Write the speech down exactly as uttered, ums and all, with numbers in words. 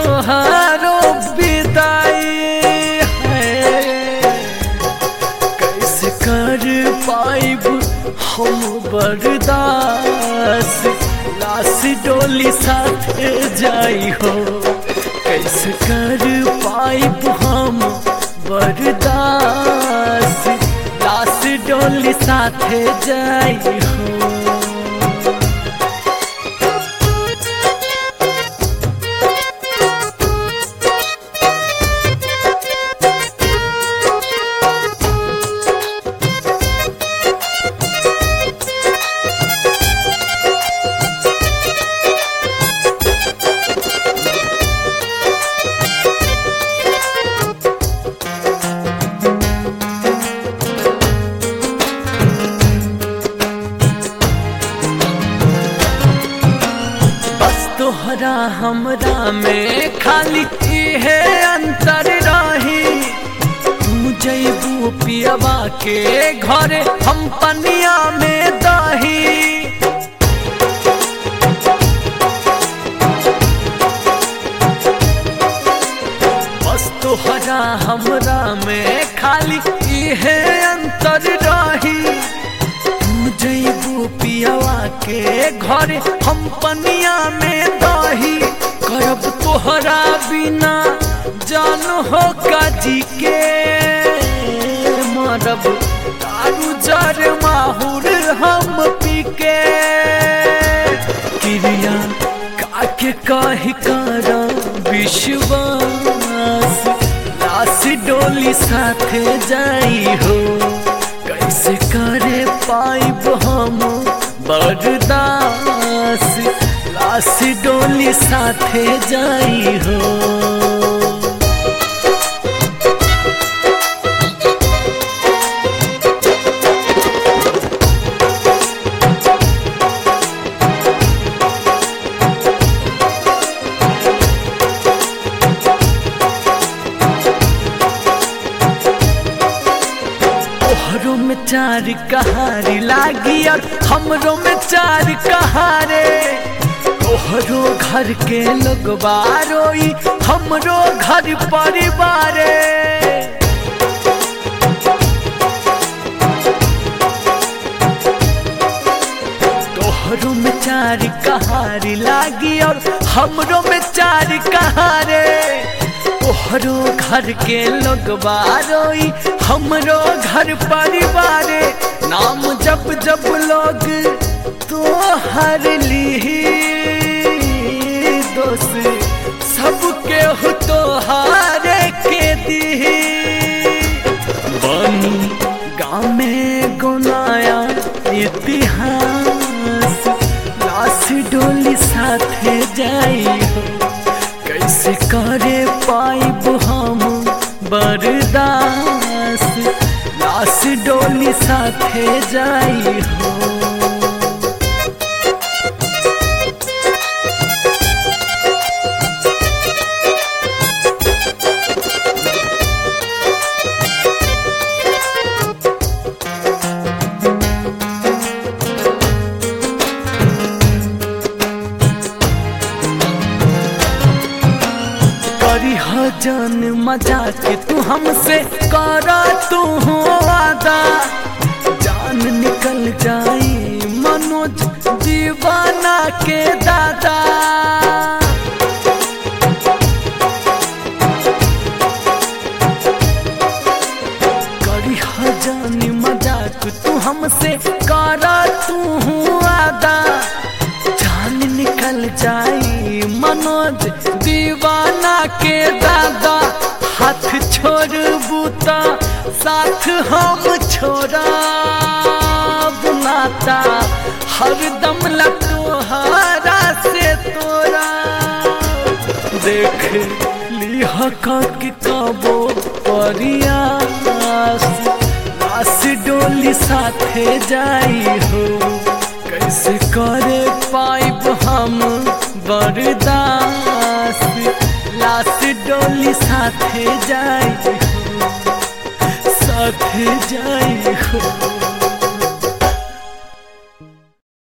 तोहारो विदाई है। कैसे कर पाइब हम बर्दाश्त, लाश डोली साथे जाई हो। कैसे कर पाइब हम बर्दाश्त, लाश डोली साथे जाई हो। तोहरा हमरा में खाली है अंतर रही। तू जैबू पियवा के घरे हम पनिया में दही। बस तोहरा हमरा में खाली है अंतर रही। जैबू पियवा के घरे हम पनिया में दही। करब तोहरा बिना जान हो काजी के मरब दारू जर माहुर हम पी के। क्रिया काके कही कर विश्वास, लाश डोली साथे जाई हो। कैसे करे पाइब हम बर्दाश्त, लाश डोली साथे जाई हो। तोहरो में चार कहारी लागी और हमरो में चार कहारे। तोहरो घर के लोग बारोई हमरो घर परिवारे। तोहरो में चार कहारी लागी और हमरो में चार कहारे। तोहरो घर के लोग बारोई हमरो घर परिवारे। नाम जब जब लोग तोहर ली दोष सबके हो तोहारे के दी। बनी गाँव में गुनाया इतिहास, लाश डोली साथे जाई हो। कैसे करे पाइब हम बर्दाश्त, लाश डोली साथे जाई हो। जान मजाक तू हमसे करा तू हो वादा। जान निकल जाई मनोज दीवाना के दादा। करी जान मजाक तू हमसे करा तू हो वादा। जान निकल जाई मनोज दीवाना के दादा। हाथ छोड़ बूता साथ हम छोड़ा बुलाता। हरदम लतोहारा से तोरा देख लिह के कबो परियास, लाश डोली साथे जाई हो। कैसे करे पाइब हम बर्दाश्त, लाश डोली साथे जाई हो, साथे जाई।